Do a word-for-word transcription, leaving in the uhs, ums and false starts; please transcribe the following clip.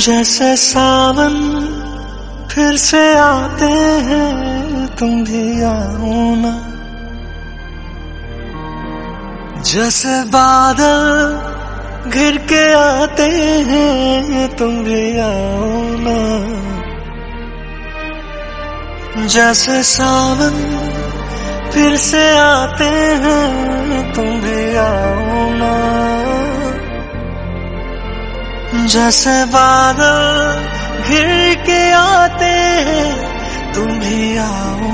जैसे सावन फिर से आते हैं, तुम भी आओ ना। जैसे बादल घिर के आते हैं, तुम भी आओ ना। जैसे सावन फिर से आते हैं, तुम भी आओ ना। जैसे बादल घिर के आते हैं, तुम भी आओ